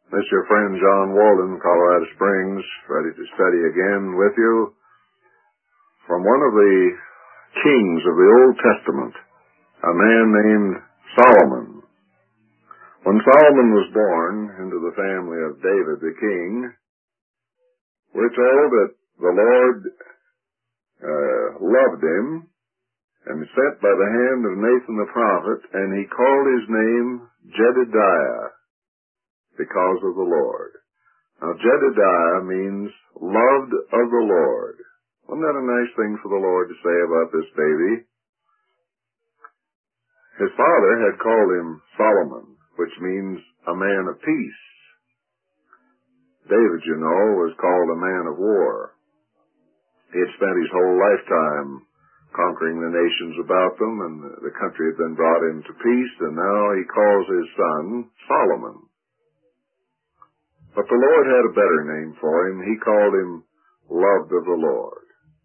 This is your friend John Walden, Colorado Springs, ready to study again with you from one of the kings of the Old Testament, a man named Solomon. When Solomon was born into the family of David the king, we're told that the Lord loved him and sent by the hand of Nathan the prophet, and he called his name Jedediah, because of the Lord. Now, Jedediah means loved of the Lord. Wasn't that a nice thing for the Lord to say about this baby? His father had called him Solomon, which means a man of peace. David, you know, was called a man of war. He had spent his whole lifetime conquering the nations about them, and the country had been brought into peace, and now he calls his son Solomon. But the Lord had a better name for him. He called him loved of the Lord.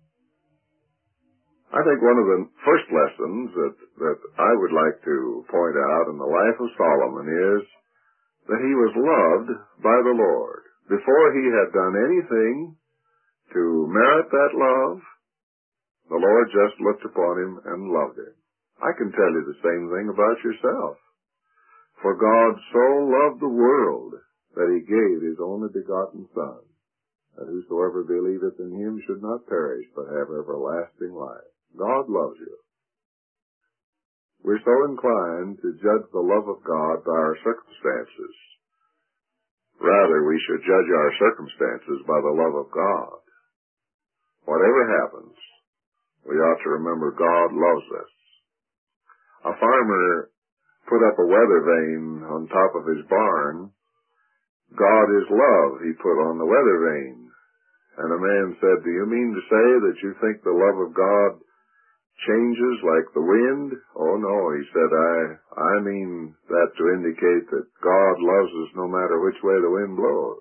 I think one of the first lessons that I would like to point out in the life of Solomon is that he was loved by the Lord. Before he had done anything to merit that love, the Lord just looked upon him and loved him. I can tell you the same thing about yourself. For God so loved the world that he gave his only begotten Son, that whosoever believeth in him should not perish, but have everlasting life. God loves you. We're so inclined to judge the love of God by our circumstances. Rather, we should judge our circumstances by the love of God. Whatever happens, we ought to remember God loves us. A farmer put up a weather vane on top of his barn. God is love, he put on the weather vane. And a man said, "Do you mean to say that you think the love of God changes like the wind?" "Oh, no," he said, I mean that to indicate that God loves us no matter which way the wind blows.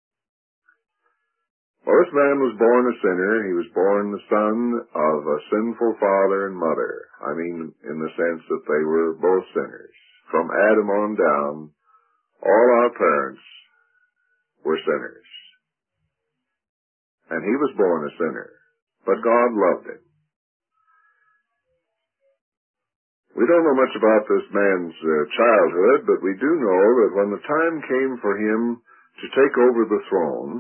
Well, this man was born a sinner. He was born the son of a sinful father and mother. I mean, in the sense that they were both sinners. From Adam on down, all our parents were sinners. And he was born a sinner, but God loved him. We don't know much about this man's childhood, but we do know that when the time came for him to take over the throne,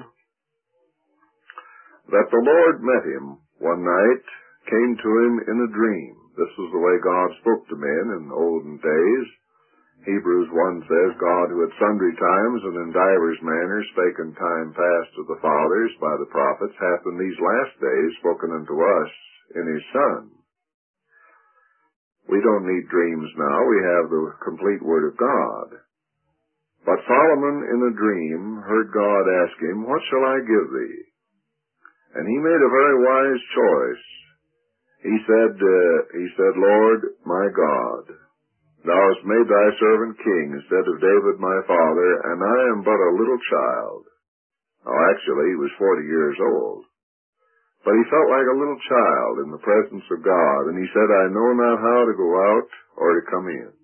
that the Lord met him one night, came to him in a dream. This was the way God spoke to men in olden days. Hebrews 1 says, God, who at sundry times and in divers manners spake in time past to the fathers by the prophets, hath in these last days spoken unto us in his Son. We don't need dreams now. We have the complete Word of God. But Solomon in a dream heard God ask him, "What shall I give thee?" And he made a very wise choice. He said, "Lord, my God, thou hast made thy servant king instead of David my father, and I am but a little child." Now, actually, he was 40 years old. But he felt like a little child in the presence of God, and he said, "I know not how to go out or to come in."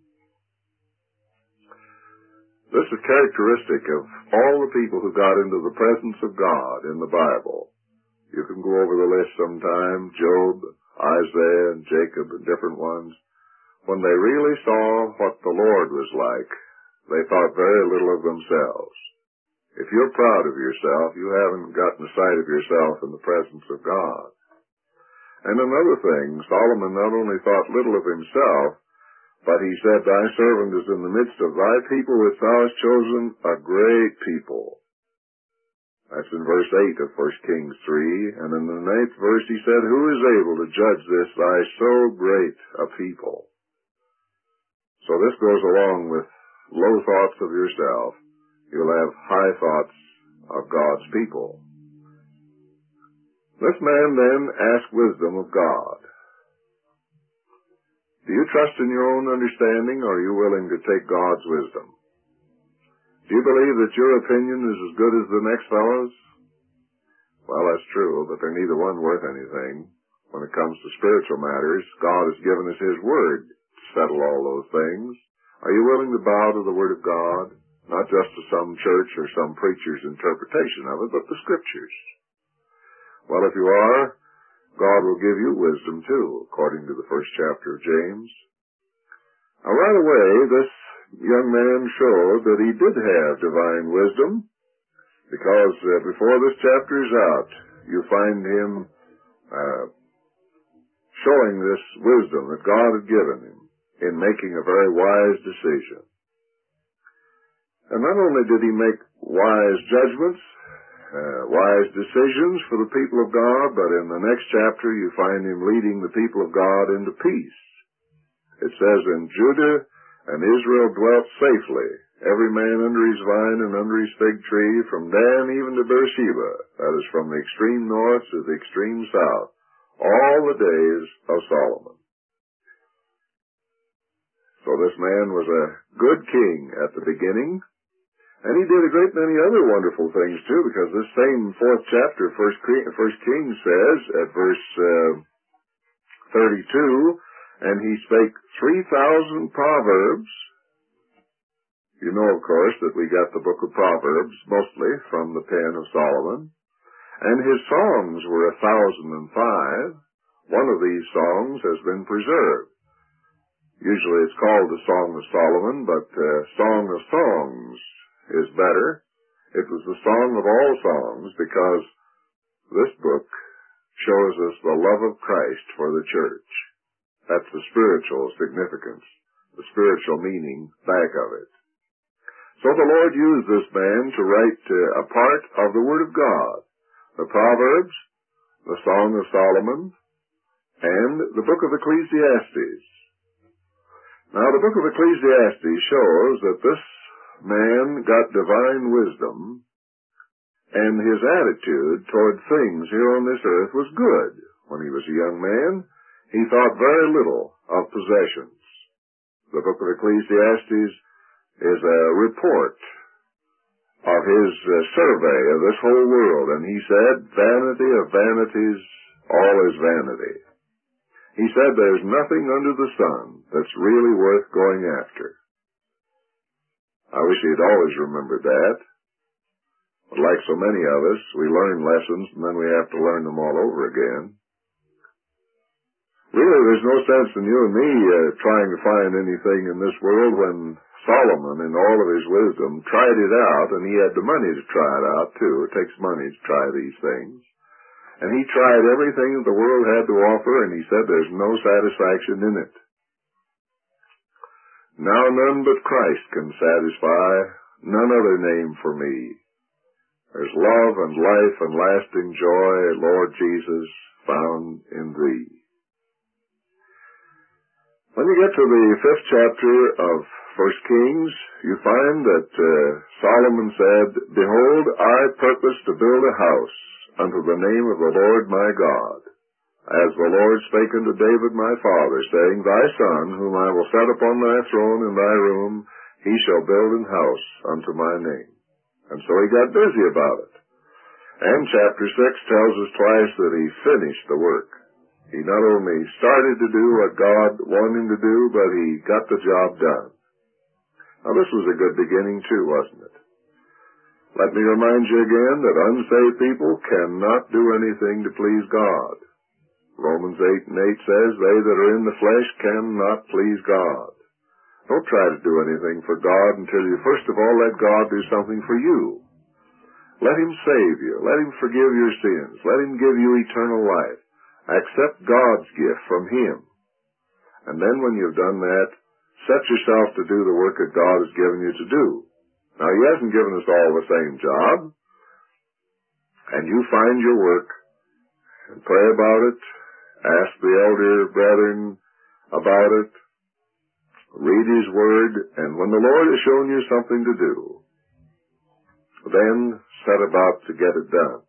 This is characteristic of all the people who got into the presence of God in the Bible. You can go over the list sometime, Job, Isaiah, and Jacob, and different ones. When they really saw what the Lord was like, they thought very little of themselves. If you're proud of yourself, you haven't gotten a sight of yourself in the presence of God. And another thing, Solomon not only thought little of himself, but he said, "Thy servant is in the midst of thy people which thou hast chosen, a great people." That's in verse 8 of 1 Kings 3. And in the 9th verse he said, "Who is able to judge this thy so great a people?" So this goes along with low thoughts of yourself. You'll have high thoughts of God's people. This man then asked wisdom of God. Do you trust in your own understanding, or are you willing to take God's wisdom? Do you believe that your opinion is as good as the next fellow's? Well, that's true, but they're neither one worth anything. When it comes to spiritual matters, God has given us His Word to settle all those things. Are you willing to bow to the Word of God? not just to some church or some preacher's interpretation of it, but the Scriptures. Well, if you are, God will give you wisdom too, according to the first chapter of James. Now, right away, this young man showed that he did have divine wisdom, because before this chapter is out, you find him showing this wisdom that God had given him in making a very wise decision. And not only did he make wise judgments, wise decisions for the people of God, but in the next chapter you find him leading the people of God into peace. It says, "And Judah and Israel dwelt safely, every man under his vine and under his fig tree, from Dan even to Beersheba," that is, from the extreme north to the extreme south, all the days of Solomon. So this man was a good king at the beginning, and he did a great many other wonderful things too, because this same fourth chapter, First Kings, says at verse 32, "And he spake 3,000 proverbs." You know, of course, that we got the book of Proverbs mostly from the pen of Solomon. "And his songs were 1,005. One of these songs has been preserved." Usually it's called the Song of Solomon, but Song of Songs is better. It was the song of all songs, because this book shows us the love of Christ for the church. That's the spiritual significance, the spiritual meaning back of it. So the Lord used this man to write a part of the Word of God, the Proverbs, the Song of Solomon, and the book of Ecclesiastes. Now, the book of Ecclesiastes shows that this man got divine wisdom, and his attitude toward things here on this earth was good. When he was a young man, he thought very little of possessions. The book of Ecclesiastes is a report of his survey of this whole world, and he said, "Vanity of vanities, all is vanity." He said there's nothing under the sun that's really worth going after. I wish he'd always remembered that. But like so many of us, we learn lessons and then we have to learn them all over again. Really, there's no sense in you and me trying to find anything in this world when Solomon, in all of his wisdom, tried it out, and he had the money to try it out, too. It takes money to try these things. And he tried everything that the world had to offer, and he said there's no satisfaction in it. "Now none but Christ can satisfy, none other name for me. There's love and life and lasting joy, Lord Jesus, found in thee." When you get to the 5th chapter of 1 Kings, you find that Solomon said, "Behold, I purpose to build a house unto the name of the Lord my God, as the Lord spake unto David my father, saying, Thy son, whom I will set upon thy throne in thy room, he shall build an house unto my name." And so he got busy about it. And chapter 6 tells us twice that he finished the work. He not only started to do what God wanted him to do, but he got the job done. Now this was a good beginning too, wasn't it? Let me remind you again that unsaved people cannot do anything to please God. Romans 8:8 says, "They that are in the flesh cannot please God." Don't try to do anything for God until you first of all let God do something for you. Let him save you. Let him forgive your sins. Let him give you eternal life. Accept God's gift from him. And then when you've done that, set yourself to do the work that God has given you to do. Now, he hasn't given us all the same job. And you find your work and pray about it. Ask the elder brethren about it. Read his word. And when the Lord has shown you something to do, then set about to get it done.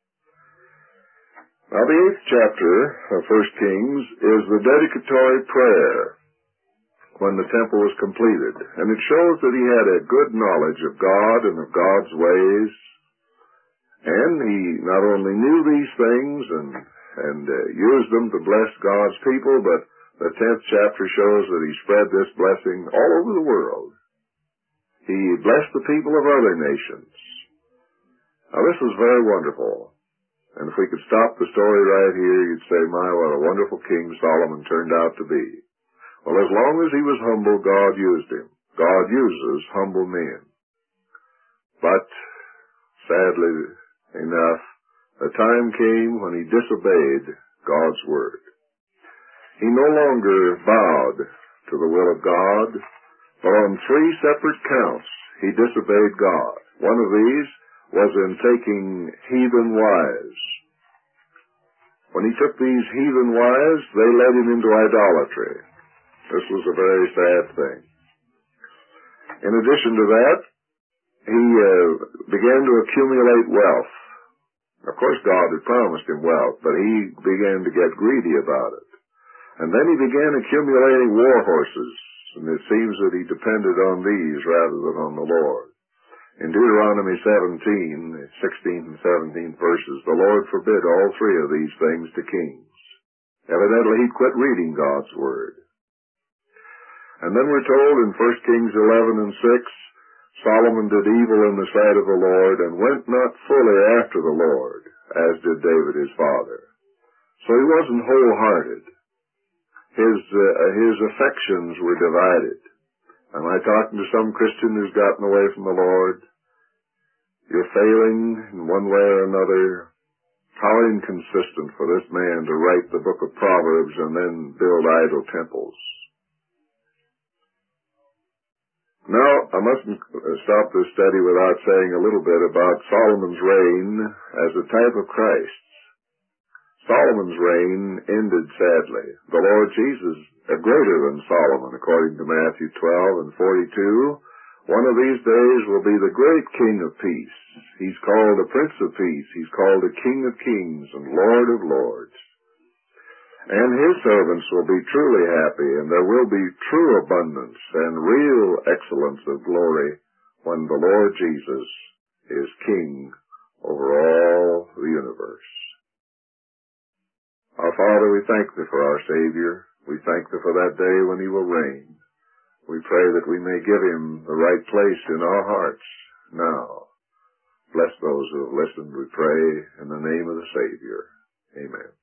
Now, the 8th chapter of 1 Kings is the dedicatory prayer when the temple was completed. And it shows that he had a good knowledge of God and of God's ways. And he not only knew these things and used them to bless God's people, but the 10th chapter shows that he spread this blessing all over the world. He blessed the people of other nations. Now, this was very wonderful. And if we could stop the story right here, you'd say, my, what a wonderful king Solomon turned out to be. Well, as long as he was humble, God used him. God uses humble men. But, sadly enough, a time came when he disobeyed God's word. He no longer bowed to the will of God, but on 3 separate counts he disobeyed God. One of these was in taking heathen wives. When he took these heathen wives, they led him into idolatry. This was a very sad thing. In addition to that, he began to accumulate wealth. Of course, God had promised him wealth, but he began to get greedy about it. And then he began accumulating war horses, and it seems that he depended on these rather than on the Lord. In Deuteronomy 17, 16 and 17 verses, the Lord forbid all 3 of these things to kings. Evidently, he'd quit reading God's word. And then we're told in 1 Kings 11 and 6, Solomon did evil in the sight of the Lord and went not fully after the Lord, as did David his father. So he wasn't wholehearted. His affections were divided. Am I talking to some Christian who's gotten away from the Lord? You're failing in one way or another. How inconsistent for this man to write the book of Proverbs and then build idol temples. Now, I mustn't stop this study without saying a little bit about Solomon's reign as a type of Christ's. Solomon's reign ended sadly. The Lord Jesus, greater than Solomon, according to Matthew 12 and 42, one of these days will be the great King of peace. He's called a Prince of Peace. He's called a King of kings and Lord of lords. And his servants will be truly happy, and there will be true abundance and real excellence of glory when the Lord Jesus is King over all the universe. Our Father, we thank Thee for our Savior. We thank Thee for that day when He will reign. We pray that we may give Him the right place in our hearts now. Bless those who have listened, we pray, in the name of the Savior. Amen.